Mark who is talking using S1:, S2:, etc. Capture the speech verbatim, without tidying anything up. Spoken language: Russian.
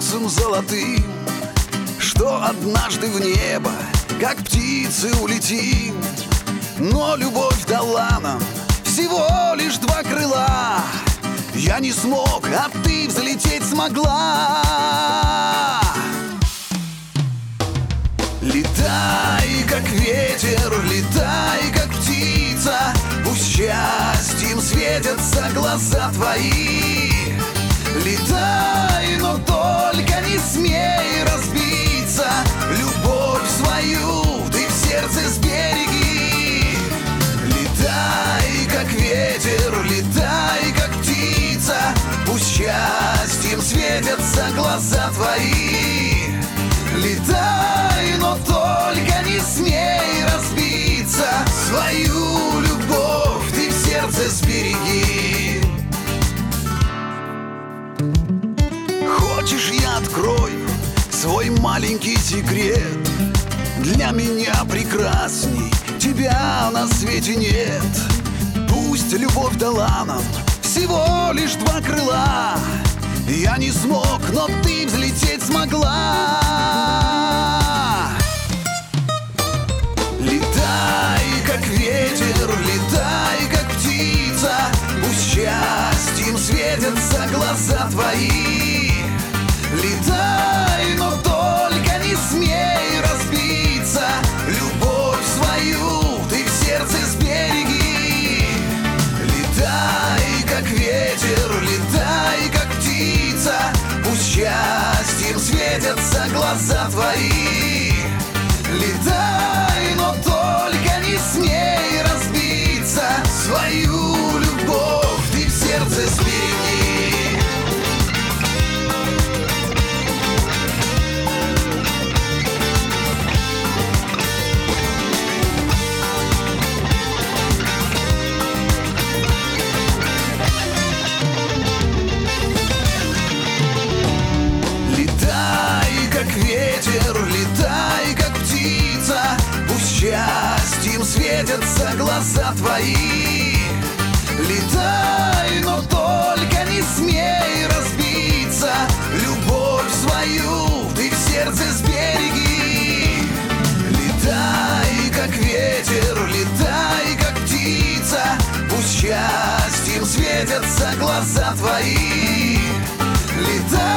S1: солнцем золотым, что однажды в небо, как птицы, улетим. Но любовь дала нам всего лишь два крыла. Я не смог, а ты взлететь смогла. Летай, как ветер, летай, как птица. Пусть счастьем светятся глаза твои. Летай, но только не смей разбиться. Любовь свою ты в сердце сбереги. Летай, как ветер, летай, как птица. Пусть счастьем светятся глаза твои. Летай, но только не смей разбиться. Свою любовь ты в сердце сбереги. Хочешь, я открою свой маленький секрет? Для меня прекрасней тебя на свете нет. Пусть любовь дала нам всего лишь два крыла. Я не смог, но ты взлететь смогла. Летай, как ветер, летай, как птица. Пусть счастьем светятся глаза твои. Летай, но только не смей разбиться. Любовь свою ты в сердце сбереги. Летай, как ветер, летай, как птица. Пусть счастьем светятся глаза твои. Летай, но только не смей разбиться. Свою любовь ты в сердце сбереги. Ветер, летай, как птица. Пусть счастьем светятся глаза твои. Летай, но только не смей разбиться. Любовь свою ты в сердце сбереги. Летай, как ветер, летай, как птица. Пусть счастьем светятся глаза твои. Летай,